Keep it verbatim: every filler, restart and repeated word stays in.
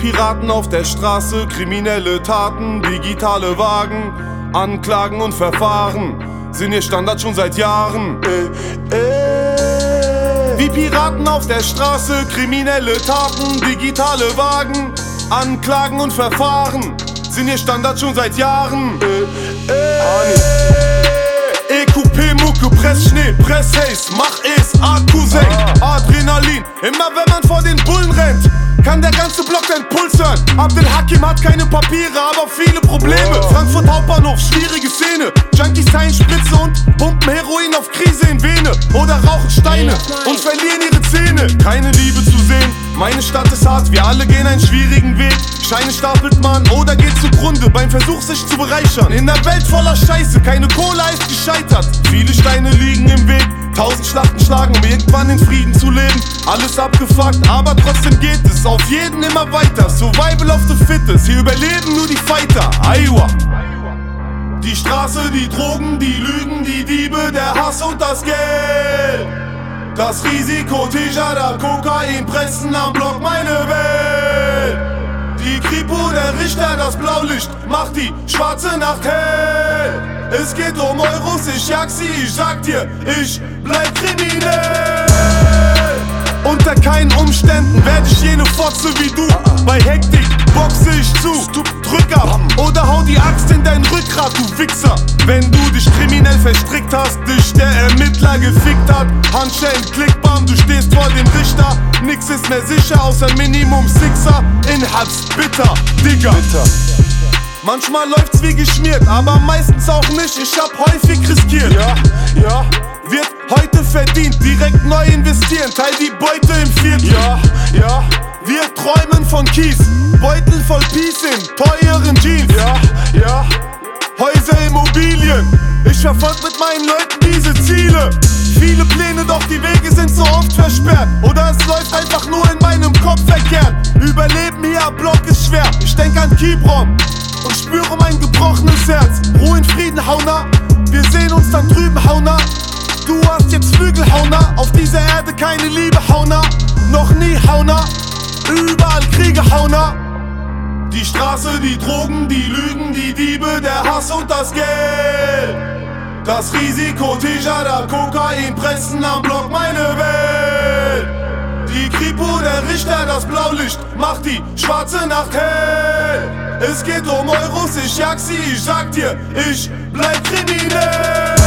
Piraten auf der Straße, kriminelle Taten, digitale Wagen, Anklagen und Verfahren sind ihr Standard schon seit Jahren. Äh, äh. Wie Piraten auf der Straße, kriminelle Taten, digitale Wagen, Anklagen und Verfahren sind ihr Standard schon seit Jahren. Äh, äh. E Q P, Mucke, Press, Schnee, Press, Haze, mach es, A-Cousin, Adrenalin. Immer wenn man vor den Bullen rennt, kann der ganze Block deinen Puls hören. Abdel Hakim hat keine Papiere, aber viele Probleme. Frankfurt Hauptbahnhof, schwierige Szene. Junkies teilen Spritze und pumpen Heroin auf Krise in Vene. Oder rauchen Steine und verlieren ihre Zähne. Keine Liebe zu sehen, meine Stadt ist hart, wir alle gehen einen schwierigen Weg. Scheine stapelt man oder geht zugrunde beim Versuch sich zu bereichern. In der Welt voller Scheiße, keine Kohle ist gescheitert. Viele Steine liegen im Weg, tausend Schlachten schlagen, um irgendwann in Frieden zu leben. Alles abgefuckt, aber trotzdem geht es auf jeden immer weiter. Survival of the fittest, hier überleben nur die Fighter. Aiwa. Die Straße, die Drogen, die Lügen, die Diebe, der Hass und das Geld. Das Risiko, Tejada, Kokain, Pressen am Block, meine Welt. Die Kripo, der Richter, das Blaulicht macht die schwarze Nacht hell. Es geht um Euros, ich jag sie, ich sag dir, ich bleib kriminell. Unter keinen Umständen werde ich jene Fotze wie du. Bei Hektik boxe ich zu, drück ab oder hau die Axt in dein Rückgrat, du Wichser. Wenn du dich kriminell verstrickt hast, dich der Ermittler gefickt hat, Handschellen, Klickbam, du stehst vor dem Richter. Nix ist mehr sicher außer Minimum Sixer. Inhalts bitter, Digga. Manchmal läuft's wie geschmiert, aber meistens auch nicht, ich hab häufig riskiert. Ja, ja. Wird heute verdient, direkt neu investieren, teil die Beute im Viertel. Ja, ja. Wir träumen von Kies, Beutel voll Peace in teuren Jeans. Ja, ja. Häuser, Immobilien, ich verfolg mit meinen Leuten diese Ziele. Viele Pläne, doch die Wege sind so oft versperrt. Oder es läuft einfach nur in meinem Kopf verkehrt. Überleben hier am Block ist schwer, ich denk an Kibrom und spüre mein gebrochenes Herz. Ruhe in Frieden, Hauna, wir sehen uns dann drüben, Hauna. Du hast jetzt Flügel, Hauna, auf dieser Erde keine Liebe, Hauna. Noch nie, Hauna, überall Kriege, Hauna. Die Straße, die Drogen, die Lügen, die Diebe, der Hass und das Geld. Das Risiko, Tejada, Kokain, Pressen am Block, meine Welt. Die Kripo, der Richter, das Blaulicht macht die schwarze Nacht hell. Es geht um Euros, ich jag sie, ich sag dir, ich bleib kriminell.